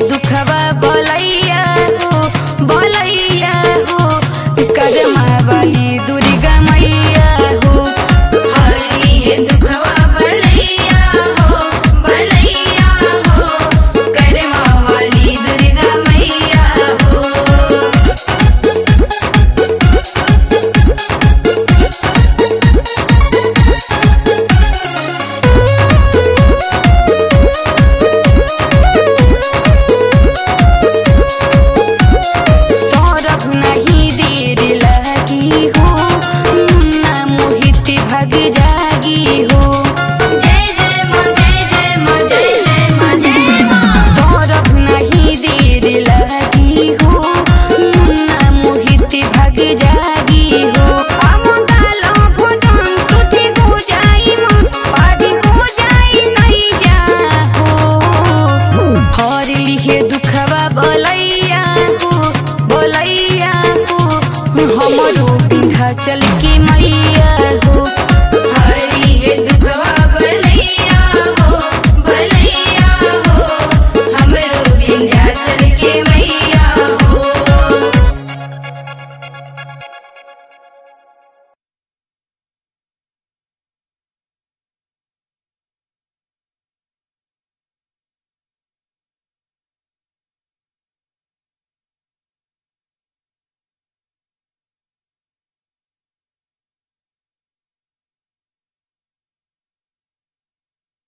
दुखवा बोलैया हो करमा वाली दुर्गा मैया हो। हरी है दुखवा बलैया हो करमा वाली दुर्गा मैया हो। भाग जागी हो। जय जय माँ जय जय माँ जय जय माँ जय माँ। सौरभ नहीं देर लगी हो मुन्ना मोहित भाग जागी हो। डालो भोजन तुझे हो जाई माँ पारी हो जाई नहीं जा हो। हर लिहे दुखवा बोलैया हो हमारो विंध्याचल की मैया हो। हरी है दुखवा बलैया हो हमरो विंध्याचल के